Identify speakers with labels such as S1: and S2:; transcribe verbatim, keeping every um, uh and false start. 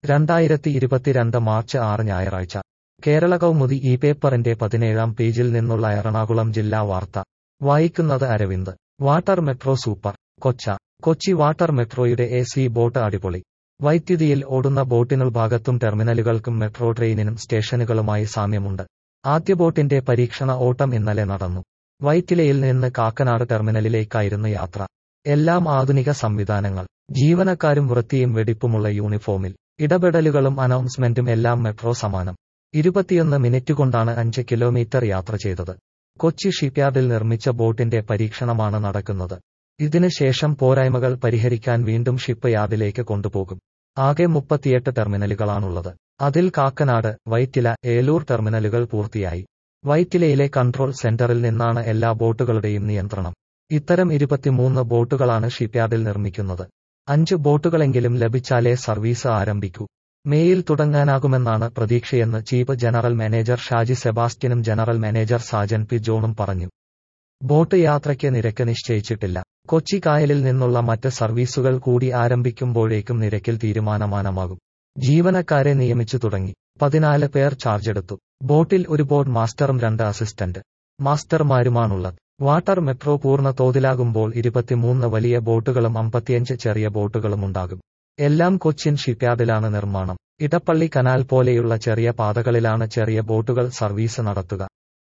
S1: രണ്ടായിരത്തി ഇരുപത്തിരണ്ട് മാർച്ച് ആറ് ഞായറാഴ്ച കേരള കൗമുദി ഈ പേപ്പറിന്റെ പതിനേഴാം പേജിൽ നിന്നുള്ള എറണാകുളം ജില്ലാ വാർത്ത വായിക്കുന്നത് അരവിന്ദ്. വാട്ടർ മെട്രോ സൂപ്പർ കൊച്ച കൊച്ചി വാട്ടർ മെട്രോയുടെ എ സി ബോട്ട് അടിപൊളി. വൈദ്യുതിയിൽ ഓടുന്ന ബോട്ടിനുൾഭാഗത്തും ടെർമിനലുകൾക്കും മെട്രോ ട്രെയിനിനും സ്റ്റേഷനുകളുമായി സാമ്യമുണ്ട്. ആദ്യ ബോട്ടിന്റെ പരീക്ഷണ ഓട്ടം ഇന്നലെ നടന്നു. വൈറ്റിലയിൽ നിന്ന് കാക്കനാട് ടെർമിനലിലേക്കായിരുന്നു യാത്ര. എല്ലാം ആധുനിക സംവിധാനങ്ങൾ, ജീവനക്കാരും വൃത്തിയും വെടിപ്പുമുള്ള യൂണിഫോമിൽ. ഇടപെടലുകളും അനൗൺസ്മെന്റും എല്ലാം മെട്രോ സമാനം. ഇരുപത്തിയൊന്ന് മിനിറ്റ് കൊണ്ടാണ് അഞ്ച് കിലോമീറ്റർ യാത്ര ചെയ്തത്. കൊച്ചി ഷിപ്പ്യാർഡിൽ നിർമ്മിച്ച ബോട്ടിന്റെ പരീക്ഷണമാണ് നടക്കുന്നത്. ഇതിന് ശേഷം പോരായ്മകൾ പരിഹരിക്കാൻ വീണ്ടും ഷിപ്പ് യാർഡിലേക്ക് കൊണ്ടുപോകും. ആകെ മുപ്പത്തിയെട്ട് ടെർമിനലുകളാണുള്ളത്. അതിൽ കാക്കനാട്, വൈറ്റില, ഏലൂർ ടെർമിനലുകൾ പൂർത്തിയായി. വൈറ്റിലയിലെ കൺട്രോൾ സെന്ററിൽ നിന്നാണ് എല്ലാ ബോട്ടുകളുടെയും നിയന്ത്രണം. ഇത്തരം ഇരുപത്തിമൂന്ന് ബോട്ടുകളാണ് ഷിപ്പ്യാർഡിൽ നിർമ്മിക്കുന്നത്. അഞ്ച് ബോട്ടുകളെങ്കിലും ലഭിച്ചാലേ സർവീസ് ആരംഭിക്കൂ. മേയിൽ തുടങ്ങാനാകുമെന്നാണ് പ്രതീക്ഷയെന്ന് ചീഫ് ജനറൽ മാനേജർ ഷാജി സെബാസ്റ്റ്യനും ജനറൽ മാനേജർ സാജൻ പി ജോണും പറഞ്ഞു. ബോട്ട് യാത്രയ്ക്ക് നിരക്ക് നിശ്ചയിച്ചിട്ടില്ല. കൊച്ചി കായലിൽ നിന്നുള്ള മറ്റ് സർവീസുകൾ കൂടി ആരംഭിക്കുമ്പോഴേക്കും നിരക്കിൽ തീരുമാനമാകും. ജീവനക്കാരെ നിയമിച്ചു തുടങ്ങി. പതിനാല് പേർ ചാർജെടുത്തു. ബോട്ടിൽ ഒരു ബോട്ട് മാസ്റ്ററും രണ്ട് അസിസ്റ്റന്റ് മാസ്റ്റർമാരുമാണുള്ളത്. വാട്ടർ മെട്രോ പൂർണ്ണ തോതിലാകുമ്പോൾ ഇരുപത്തിമൂന്ന് വലിയ ബോട്ടുകളും അമ്പത്തിയഞ്ച് ചെറിയ ബോട്ടുകളും ഉണ്ടാകും. എല്ലാം കൊച്ചിൻ ഷിപ്പ്യാർഡിലാണ് നിർമ്മാണം. ഇടപ്പള്ളി കനാൽ പോലെയുള്ള ചെറിയ പാതകളിലാണ് ചെറിയ ബോട്ടുകൾ സർവീസ് നടത്തുക.